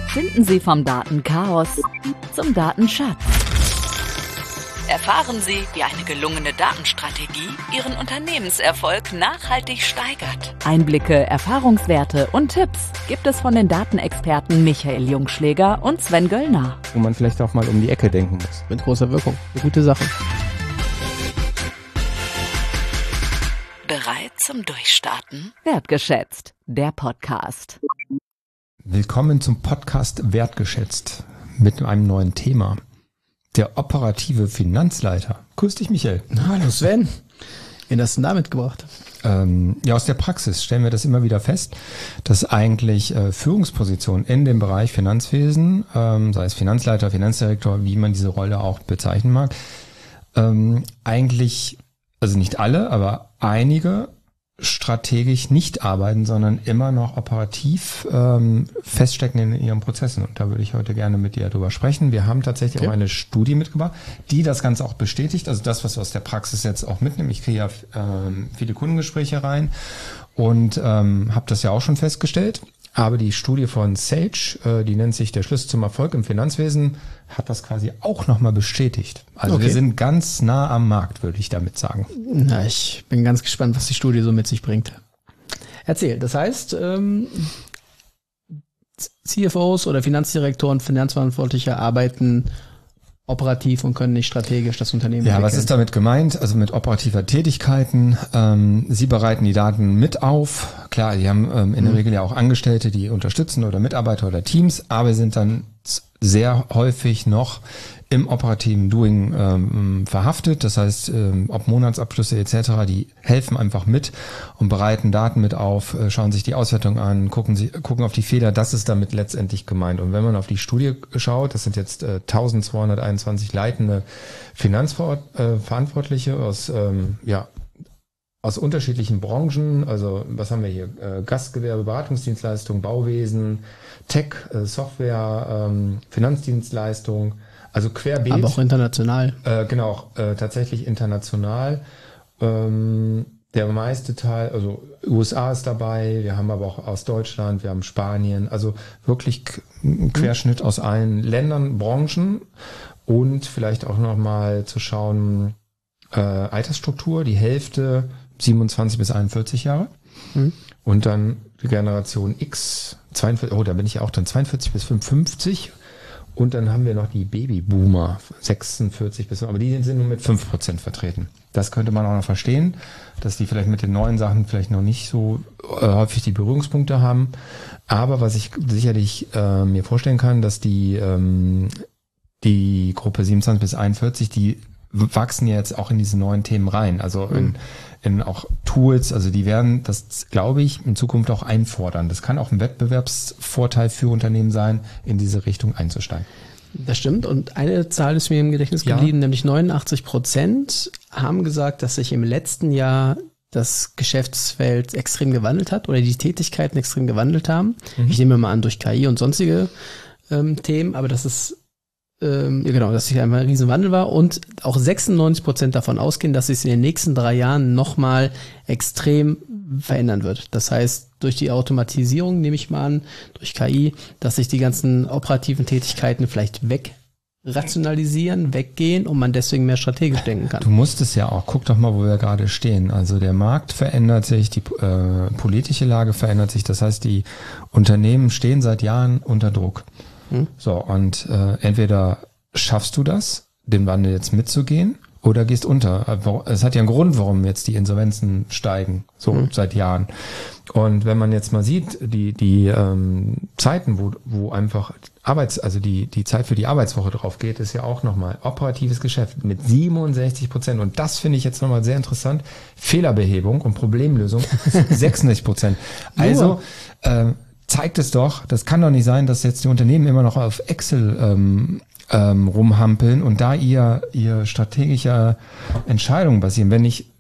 Finden Sie vom Datenchaos zum Datenschatz. Erfahren Sie, wie eine gelungene Datenstrategie Ihren Unternehmenserfolg nachhaltig steigert. Einblicke, Erfahrungswerte und Tipps gibt es von den Datenexperten Michael Jungschläger und Sven Göllner. Wo man vielleicht auch mal um die Ecke denken muss. Mit großer Wirkung. Eine gute Sache. Bereit zum Durchstarten? Wertgeschätzt, der Podcast. Willkommen zum Podcast Wertgeschätzt mit einem neuen Thema. Der operative Finanzleiter. Grüß dich, Michael. Hallo Sven. Wen hast du denn da mitgebracht? Ja, aus der Praxis stellen wir das immer wieder fest, dass eigentlich Führungspositionen in dem Bereich Finanzwesen, sei es Finanzleiter, Finanzdirektor, wie man diese Rolle auch bezeichnen mag, eigentlich, also nicht alle, aber einige strategisch nicht arbeiten, sondern immer noch operativ feststecken in ihren Prozessen. Und da würde ich heute gerne mit dir drüber sprechen. Wir haben tatsächlich auch eine Studie mitgebracht, die das Ganze auch bestätigt. Also das, was wir aus der Praxis jetzt auch mitnehmen. Ich kriege ja viele Kundengespräche rein und habe das ja auch schon festgestellt. Aber die Studie von Sage, die nennt sich der Schlüssel zum Erfolg im Finanzwesen, hat das quasi auch nochmal bestätigt. Also wir sind ganz nah am Markt, würde ich damit sagen. Na, ich bin ganz gespannt, was die Studie so mit sich bringt. Erzähl, das heißt, CFOs oder Finanzdirektoren, Finanzverantwortliche arbeiten operativ und können nicht strategisch das Unternehmen entwickeln. Was ist damit gemeint? Also mit operativer Tätigkeiten. Sie bereiten die Daten mit auf. Klar, die haben in der Regel ja auch Angestellte, die unterstützen oder Mitarbeiter oder Teams, aber sind dann sehr häufig noch im operativen Doing verhaftet. Das heißt, ob Monatsabschlüsse etc., die helfen einfach mit und bereiten Daten mit auf, schauen sich die Auswertung an, gucken auf die Fehler. Das ist damit letztendlich gemeint. Und wenn man auf die Studie schaut, das sind jetzt 1221 leitende Finanzverantwortliche aus unterschiedlichen Branchen. Also was haben wir hier? Gastgewerbe, Beratungsdienstleistung, Bauwesen, Tech, Software, Finanzdienstleistung. Also querbeet. Aber auch international. Tatsächlich international. Der meiste Teil, also USA ist dabei, wir haben aber auch aus Deutschland, wir haben Spanien, also wirklich ein Querschnitt aus allen Ländern, Branchen und vielleicht auch nochmal zu schauen, Altersstruktur, die Hälfte 27 bis 41 Jahre und dann die Generation X, 42, da bin ich auch dann 42 bis 55. Und dann haben wir noch die Babyboomer, 46 bis, aber die sind nur mit 5% vertreten. Das könnte man auch noch verstehen, dass die vielleicht mit den neuen Sachen vielleicht noch nicht so häufig die Berührungspunkte haben. Aber was ich sicherlich mir vorstellen kann, dass die Gruppe 27 bis 41, die wachsen jetzt auch in diese neuen Themen rein. Also in auch Tools, also die werden das, glaube ich, in Zukunft auch einfordern. Das kann auch ein Wettbewerbsvorteil für Unternehmen sein, in diese Richtung einzusteigen. Das stimmt. Und eine Zahl ist mir im Gedächtnis geblieben, nämlich 89% haben gesagt, dass sich im letzten Jahr das Geschäftsfeld extrem gewandelt hat oder die Tätigkeiten extrem gewandelt haben. Ich nehme mal an, durch KI und sonstige Themen, aber dass es dass es einfach ein Riesenwandel war und auch 96% davon ausgehen, dass es in den nächsten 3 Jahren nochmal extrem verändern wird. Das heißt, durch die Automatisierung, nehme ich mal an, durch KI, dass sich die ganzen operativen Tätigkeiten vielleicht wegrationalisieren, weggehen und man deswegen mehr strategisch denken kann. Du musst es ja auch, guck doch mal, wo wir gerade stehen. Also der Markt verändert sich, die politische Lage verändert sich, das heißt, die Unternehmen stehen seit Jahren unter Druck. So, und entweder schaffst du das, den Wandel jetzt mitzugehen, oder gehst unter. Es hat ja einen Grund, warum jetzt die Insolvenzen steigen, seit Jahren. Und wenn man jetzt mal sieht, die Zeiten, wo einfach die Zeit für die Arbeitswoche drauf geht, ist ja auch nochmal operatives Geschäft mit 67%. Und das finde ich jetzt nochmal sehr interessant. Fehlerbehebung und Problemlösung 66%. Also, zeigt es doch, das kann doch nicht sein, dass jetzt die Unternehmen immer noch auf Excel rumhampeln und da ihr strategische Entscheidungen basieren. Wenn ich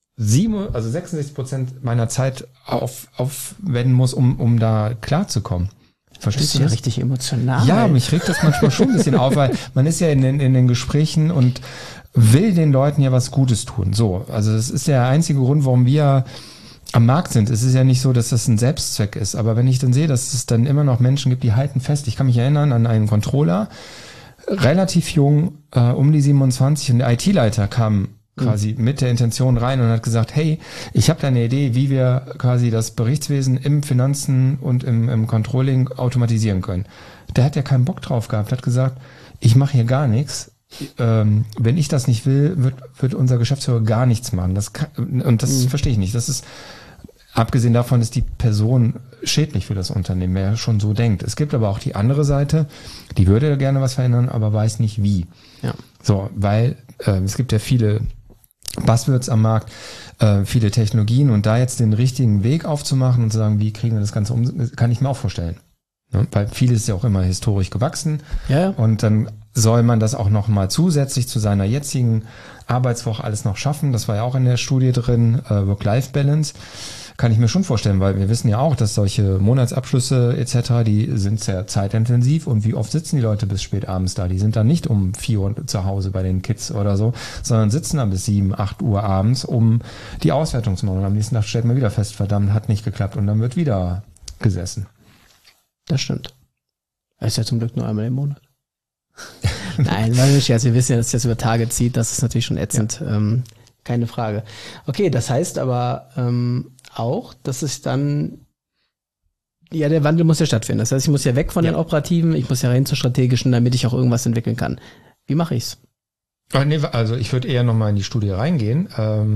66% meiner Zeit aufwenden muss, um da klarzukommen. Verstehst du das? Ja richtig emotional. Ja, mich regt das manchmal schon ein bisschen auf, weil man ist ja in den Gesprächen und will den Leuten ja was Gutes tun. So, also das ist der einzige Grund, warum wir am Markt sind. Es ist ja nicht so, dass das ein Selbstzweck ist. Aber wenn ich dann sehe, dass es dann immer noch Menschen gibt, die halten fest. Ich kann mich erinnern an einen Controller, relativ jung, um die 27, und der IT-Leiter kam quasi mit der Intention rein und hat gesagt, hey, ich habe da eine Idee, wie wir quasi das Berichtswesen im Finanzen und im Controlling automatisieren können. Der hat ja keinen Bock drauf gehabt, hat gesagt, ich mache hier gar nichts. Wenn ich das nicht will, wird unser Geschäftsführer gar nichts machen. Das verstehe ich nicht. Das ist, abgesehen davon, ist die Person schädlich für das Unternehmen, wer schon so denkt. Es gibt aber auch die andere Seite, die würde gerne was verändern, aber weiß nicht wie. Ja. So, weil es gibt ja viele Buzzwords am Markt, viele Technologien, und da jetzt den richtigen Weg aufzumachen und zu sagen, wie kriegen wir das Ganze um, kann ich mir auch vorstellen. Ja, weil vieles ist ja auch immer historisch gewachsen. Ja. Und dann soll man das auch noch mal zusätzlich zu seiner jetzigen Arbeitswoche alles noch schaffen. Das war ja auch in der Studie drin, Work-Life-Balance. Kann ich mir schon vorstellen, weil wir wissen ja auch, dass solche Monatsabschlüsse etc., die sind sehr zeitintensiv, und wie oft sitzen die Leute bis spät abends da? Die sind dann nicht um 4 Uhr zu Hause bei den Kids oder so, sondern sitzen dann bis 7, 8 Uhr abends, um die Auswertung zu machen. Und am nächsten Tag stellt man wieder fest, verdammt, hat nicht geklappt, und dann wird wieder gesessen. Das stimmt. Das ist ja zum Glück nur einmal im Monat. Nein, weil wir wissen ja, dass das über Tage zieht, das ist natürlich schon ätzend. Ja. Keine Frage. Okay, das heißt aber auch, dass es dann, ja, der Wandel muss ja stattfinden. Das heißt, ich muss ja weg von den Operativen, ich muss ja rein zur strategischen, damit ich auch irgendwas entwickeln kann. Wie mache ich's? Also ich würde eher nochmal in die Studie reingehen.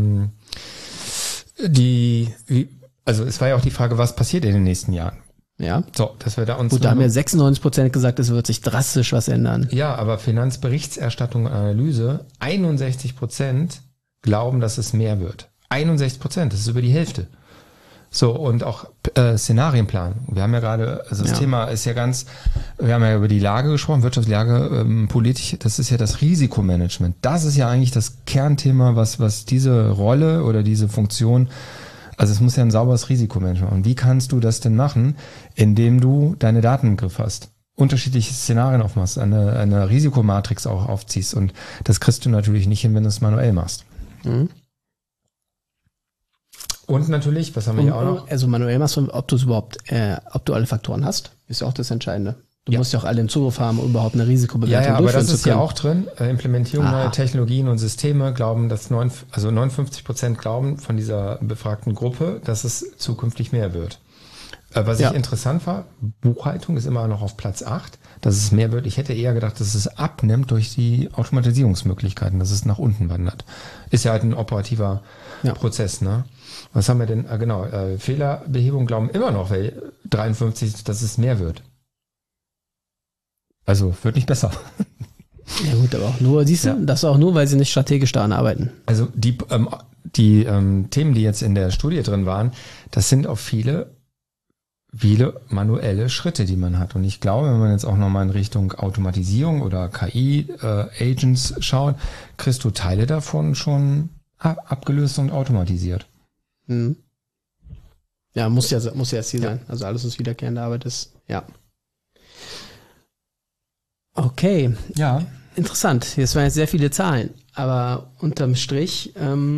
Also es war ja auch die Frage, was passiert in den nächsten Jahren? Ja. So, dass wir da uns. Gut, da haben ja 96% gesagt, es wird sich drastisch was ändern. Ja, aber Finanzberichterstattung und Analyse, 61% glauben, dass es mehr wird. 61%, das ist über die Hälfte. So, und auch Szenarienplanung. Wir haben ja gerade, also das Thema ist ja wir haben ja über die Lage gesprochen, Wirtschaftslage, politisch, das ist ja das Risikomanagement. Das ist ja eigentlich das Kernthema, was diese Rolle oder diese Funktion, also es muss ja ein sauberes Risikomanagement. Und wie kannst du das denn machen, indem du deine Daten im Griff hast? Unterschiedliche Szenarien aufmachst, eine Risikomatrix auch aufziehst. Und das kriegst du natürlich nicht hin, wenn du es manuell machst. Mhm. Und natürlich, was haben wir hier auch noch? Also manuell machst du, ob du alle Faktoren hast, ist ja auch das Entscheidende. Du musst ja auch alle im Zugriff haben, um überhaupt eine Risikobewertung durchführen zu können. Ja, aber das ist ja auch drin. Implementierung neuer Technologien und Systeme glauben, dass 59% glauben von dieser befragten Gruppe, dass es zukünftig mehr wird. Was ich interessant war, Buchhaltung ist immer noch auf Platz 8, dass es mehr wird. Ich hätte eher gedacht, dass es abnimmt durch die Automatisierungsmöglichkeiten, dass es nach unten wandert. Ist ja halt ein operativer Prozess, ne? Was haben wir denn? Fehlerbehebung glauben immer noch 53, dass es mehr wird. Also wird nicht besser. Ja gut, aber auch nur, siehst du, das auch nur, weil sie nicht strategisch daran arbeiten. Also die Themen, die jetzt in der Studie drin waren, das sind auch viele manuelle Schritte, die man hat. Und ich glaube, wenn man jetzt auch nochmal in Richtung Automatisierung oder KI-Agents schaut, kriegst du Teile davon schon abgelöst und automatisiert. Mhm. Ja, muss ja das Ziel sein. Also alles, was wiederkehrende Arbeit ist. Ja. Okay. Ja. Interessant. Das waren jetzt sehr viele Zahlen. Aber unterm Strich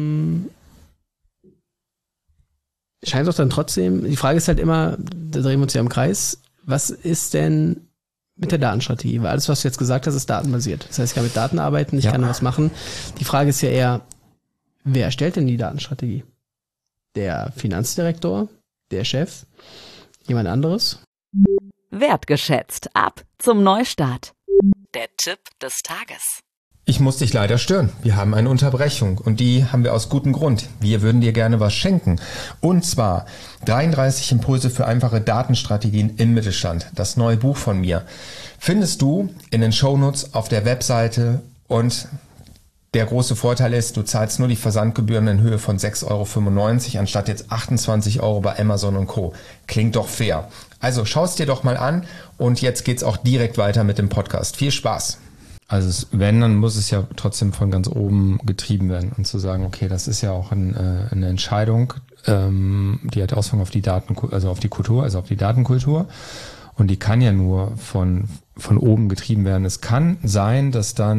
scheint doch dann trotzdem, die Frage ist halt immer, da drehen wir uns ja im Kreis, was ist denn mit der Datenstrategie? Weil alles, was du jetzt gesagt hast, ist datenbasiert. Das heißt, ich kann mit Daten arbeiten, ich kann was machen. Die Frage ist ja eher, wer erstellt denn die Datenstrategie? Der Finanzdirektor? Der Chef? Jemand anderes? Wertgeschätzt. Ab zum Neustart. Der Tipp des Tages. Ich muss dich leider stören. Wir haben eine Unterbrechung und die haben wir aus gutem Grund. Wir würden dir gerne was schenken. Und zwar 33 Impulse für einfache Datenstrategien im Mittelstand. Das neue Buch von mir. Findest du in den Shownotes auf der Webseite, und der große Vorteil ist, du zahlst nur die Versandgebühren in Höhe von 6,95 € anstatt jetzt 28 € bei Amazon und Co. Klingt doch fair. Also schau es dir doch mal an, und jetzt geht's auch direkt weiter mit dem Podcast. Viel Spaß! Also wenn, dann muss es ja trotzdem von ganz oben getrieben werden und zu sagen, okay, das ist ja auch eine Entscheidung, die hat Auswirkungen auf die auf die Kultur, also auf die Datenkultur, und die kann ja nur von oben getrieben werden. Es kann sein, dass dann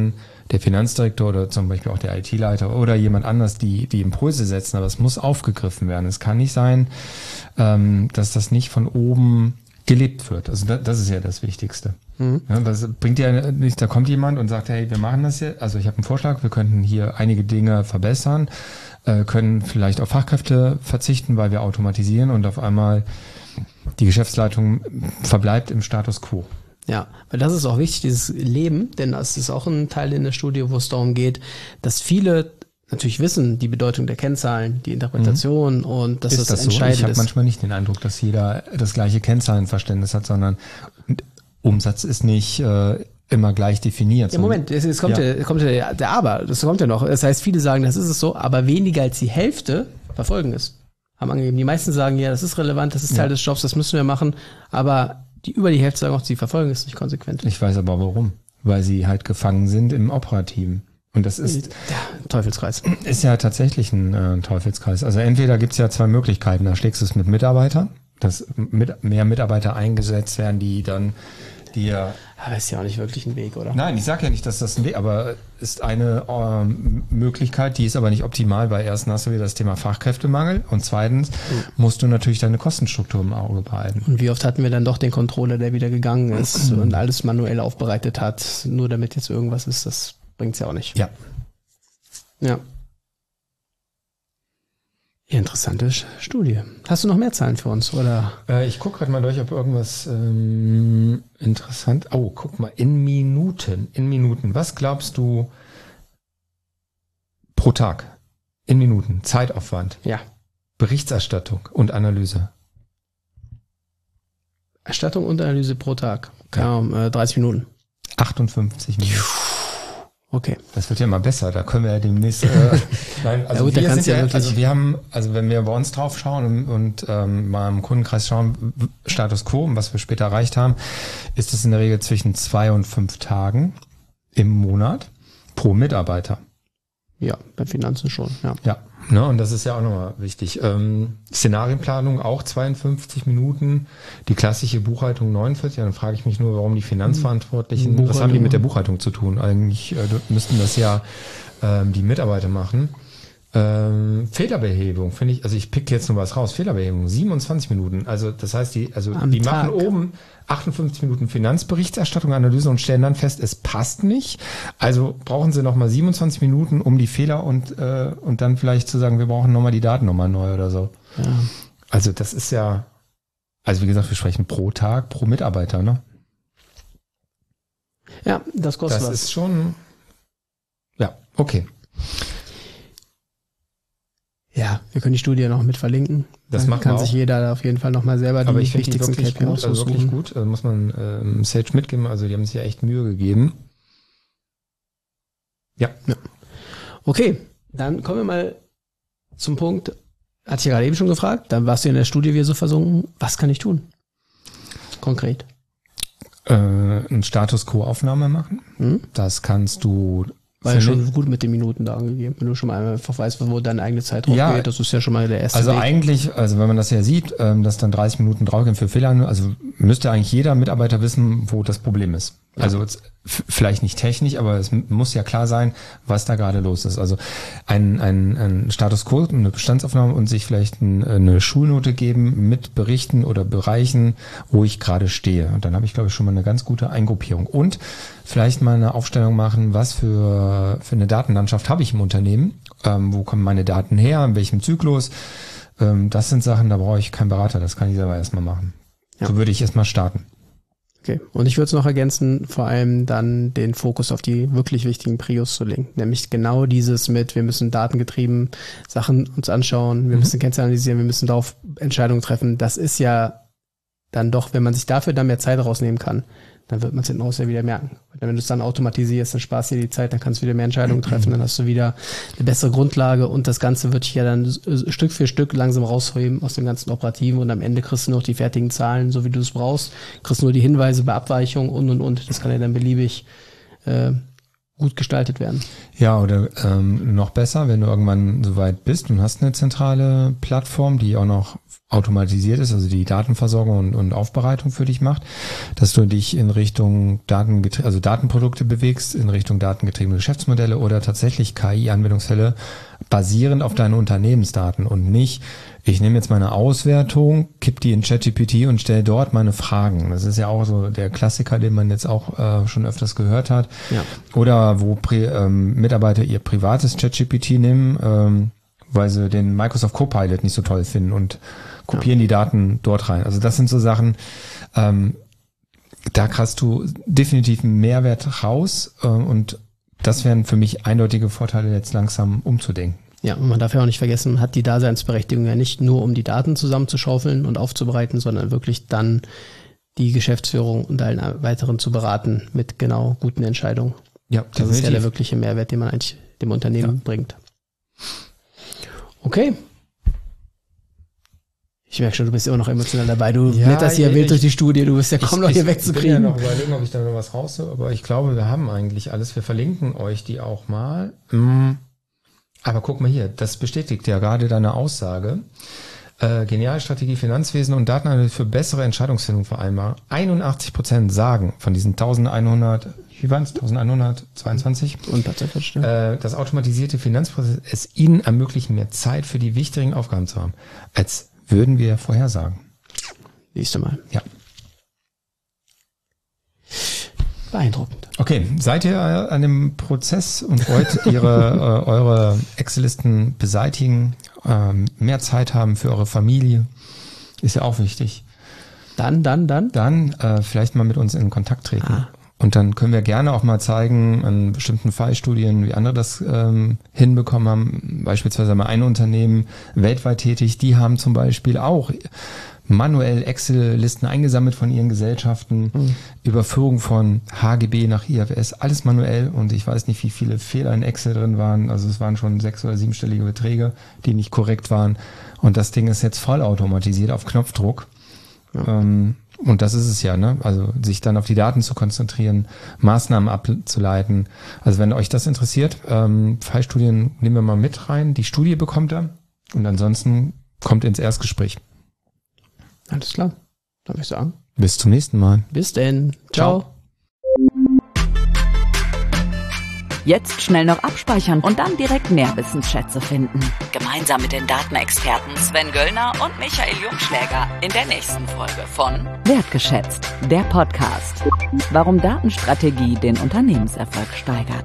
der Finanzdirektor oder zum Beispiel auch der IT-Leiter oder jemand anders die Impulse setzen, aber es muss aufgegriffen werden. Es kann nicht sein, dass das nicht von oben gelebt wird. Also das ist ja das Wichtigste. Ja, das bringt ja nicht, da kommt jemand und sagt, hey, wir machen das jetzt, also ich habe einen Vorschlag, wir könnten hier einige Dinge verbessern, können vielleicht auf Fachkräfte verzichten, weil wir automatisieren und auf einmal die Geschäftsleitung verbleibt im Status quo. Ja, weil das ist auch wichtig, dieses Leben, denn das ist auch ein Teil in der Studie, wo es darum geht, dass viele natürlich wissen, die Bedeutung der Kennzahlen, die Interpretation und dass das entscheidend ist. Ich habe manchmal nicht den Eindruck, dass jeder das gleiche Kennzahlenverständnis hat, sondern Umsatz ist nicht immer gleich definiert. Ja, Moment, jetzt kommt der Aber, das kommt ja noch. Das heißt, viele sagen, das ist es so, aber weniger als die Hälfte verfolgen es. Haben angegeben. Die meisten sagen, ja, das ist relevant, das ist Teil des Jobs, das müssen wir machen, aber über die Hälfte sagen auch, sie verfolgen es nicht konsequent. Ich weiß aber warum. Weil sie halt gefangen sind im Operativen. Und das ist Teufelskreis. Ist ja tatsächlich ein Teufelskreis. Also entweder gibt's ja zwei Möglichkeiten. Da schlägst du es mit Mitarbeitern, dass mehr Mitarbeiter eingesetzt werden, die dann dir... Aber ist ja auch nicht wirklich ein Weg, oder? Nein, ich sage ja nicht, dass das ein Weg, aber ist eine Möglichkeit, die ist aber nicht optimal, weil erstens hast du wieder das Thema Fachkräftemangel und zweitens musst du natürlich deine Kostenstruktur im Auge behalten. Und wie oft hatten wir dann doch den Controller, der wieder gegangen ist und alles manuell aufbereitet hat, nur damit jetzt irgendwas ist, das bringt's ja auch nicht. Ja. Ja. Interessante Studie. Hast du noch mehr Zahlen für uns, oder? Ich gucke gerade mal durch, ob irgendwas interessant... Oh, guck mal, in Minuten. Was glaubst du pro Tag? In Minuten. Zeitaufwand. Ja. Berichterstattung und Analyse. Erstattung und Analyse pro Tag. 30 Minuten. 58 Minuten. Okay. Das wird ja immer besser, da können wir ja demnächst... nein, also, ja, gut, wir sind ja, also wir haben, also wenn wir bei uns drauf schauen und mal im Kundenkreis schauen, Status Quo, was wir später erreicht haben, ist es in der Regel zwischen 2 und 5 Tagen im Monat pro Mitarbeiter. Ja, bei Finanzen schon, ja. Ja, ne, und das ist ja auch nochmal wichtig. Szenarienplanung auch 52 Minuten, die klassische Buchhaltung 49. Dann frage ich mich nur, warum die Finanzverantwortlichen, was haben die mit der Buchhaltung zu tun? Eigentlich müssten das ja die Mitarbeiter machen. Fehlerbehebung, finde ich, also ich pick jetzt nur was raus, Fehlerbehebung, 27 Minuten. Also das heißt, die machen oben 58 Minuten Finanzberichterstattung, Analyse und stellen dann fest, es passt nicht. Also brauchen sie nochmal 27 Minuten, um die Fehler und dann vielleicht zu sagen, wir brauchen nochmal die Daten nochmal neu oder so. Ja. Also das ist ja, also wie gesagt, wir sprechen pro Tag, pro Mitarbeiter, ne? Ja, das kostet was. Das ist schon, ja, okay. Ja, wir können die Studie noch mit verlinken. Das Dann kann sich jeder auf jeden Fall nochmal selber die wichtigsten KPIs raussuchen. Also wirklich gut, also muss man Sage mitgeben, also die haben sich ja echt Mühe gegeben. Ja. Okay, dann kommen wir mal zum Punkt, hatte ich ja gerade eben schon gefragt, dann warst du in der Studie wieder so versunken, was kann ich tun? Konkret. Ein Status Quo-Aufnahme machen. Das kannst du... War ja schon gut mit den Minuten da angegeben. Wenn du schon mal einfach weißt, wo deine eigene Zeit drauf geht, das ist ja schon mal der erste Also Weg. eigentlich, also wenn man das ja sieht, dass dann 30 Minuten draufgehen für Fehler, also müsste eigentlich jeder Mitarbeiter wissen, wo das Problem ist. Ja. Also vielleicht nicht technisch, aber es muss ja klar sein, was da gerade los ist. Also ein Status Quo, eine Bestandsaufnahme und sich vielleicht eine Schulnote geben mit Berichten oder Bereichen, wo ich gerade stehe. Und dann habe ich, glaube ich, schon mal eine ganz gute Eingruppierung. Und vielleicht mal eine Aufstellung machen, was für eine Datenlandschaft habe ich im Unternehmen, wo kommen meine Daten her, in welchem Zyklus. Das sind Sachen, da brauche ich keinen Berater, das kann ich selber erstmal machen. Ja. So würde ich erstmal starten. Okay, und ich würde es noch ergänzen, vor allem dann den Fokus auf die wirklich wichtigen Prios zu legen. Nämlich genau dieses mit, wir müssen datengetrieben Sachen uns anschauen, wir müssen Kennzahlen analysieren, wir müssen darauf Entscheidungen treffen. Das ist ja dann doch, wenn man sich dafür dann mehr Zeit rausnehmen kann, dann wird man es hinten raus ja wieder merken. Wenn du es dann automatisierst, dann sparst du dir die Zeit, dann kannst du wieder mehr Entscheidungen treffen, dann hast du wieder eine bessere Grundlage und das Ganze wird dich ja dann Stück für Stück langsam rausheben aus dem ganzen Operativen und am Ende kriegst du noch die fertigen Zahlen, so wie du es brauchst, kriegst nur die Hinweise bei Abweichungen und. Das kann ja dann beliebig gut gestaltet werden. Ja, oder noch besser, wenn du irgendwann soweit bist und hast eine zentrale Plattform, die auch noch automatisiert ist, also die Datenversorgung und Aufbereitung für dich macht, dass du dich in Richtung Datenprodukte bewegst, in Richtung datengetriebene Geschäftsmodelle oder tatsächlich KI-Anwendungsfälle basierend auf deinen Unternehmensdaten und nicht, ich nehme jetzt meine Auswertung, kipp die in ChatGPT und stelle dort meine Fragen. Das ist ja auch so der Klassiker, den man jetzt auch schon öfters gehört hat. Ja. Oder wo Mitarbeiter ihr privates ChatGPT nehmen, weil sie den Microsoft Copilot nicht so toll finden und kopieren die Daten dort rein. Also das sind so Sachen, da kriegst du definitiv einen Mehrwert raus und das wären für mich eindeutige Vorteile, jetzt langsam umzudenken. Ja, und man darf ja auch nicht vergessen, man hat die Daseinsberechtigung ja nicht nur, um die Daten zusammenzuschaufeln und aufzubereiten, sondern wirklich dann die Geschäftsführung und allen weiteren zu beraten mit genau guten Entscheidungen. Ja, das ist ja der wirkliche Mehrwert, den man eigentlich dem Unternehmen bringt. Okay. Ich merke schon, du bist immer noch emotional dabei. Du blätterst hier wild durch die Studie, du bist ja kaum noch hier wegzukriegen. Ich bin ja noch überlegen, ob ich da noch was raus, aber ich glaube, wir haben eigentlich alles. Wir verlinken euch die auch mal. Aber guck mal hier, das bestätigt ja gerade deine Aussage. Geniale Strategie, Finanzwesen und Datenanalyse für bessere Entscheidungsfindung vereinbaren. 81% sagen von diesen 1122 und tatsächlich, das automatisierte Finanzprozess es ihnen ermöglichen, mehr Zeit für die wichtigen Aufgaben zu haben, als würden wir vorhersagen. Siehst du mal. Ja. Beeindruckend. Okay, seid ihr an dem Prozess und wollt eure Excel-Listen beseitigen, mehr Zeit haben für eure Familie, ist ja auch wichtig. Dann vielleicht mal mit uns in Kontakt treten. Und dann können wir gerne auch mal zeigen an bestimmten Fallstudien, wie andere das hinbekommen haben. Beispielsweise mal ein Unternehmen weltweit tätig, die haben zum Beispiel auch manuell Excel-Listen eingesammelt von ihren Gesellschaften, Überführung von HGB nach IFS, alles manuell und ich weiß nicht, wie viele Fehler in Excel drin waren, also es waren schon 6- oder 7-stellige Beträge, die nicht korrekt waren und das Ding ist jetzt vollautomatisiert auf Knopfdruck. Ja. Und das ist es ja, ne? Also sich dann auf die Daten zu konzentrieren, Maßnahmen abzuleiten. Also wenn euch das interessiert, Fallstudien nehmen wir mal mit rein, die Studie bekommt ihr und ansonsten kommt ins Erstgespräch. Alles klar, darf ich sagen. Bis zum nächsten Mal. Bis denn. Ciao. Jetzt schnell noch abspeichern und dann direkt mehr Wissensschätze finden. Gemeinsam mit den Datenexperten Sven Göllner und Michael Jungschläger in der nächsten Folge von Wertgeschätzt, der Podcast. Warum Datenstrategie den Unternehmenserfolg steigert.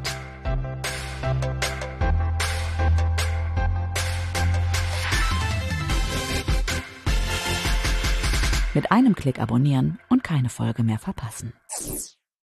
Mit einem Klick abonnieren und keine Folge mehr verpassen.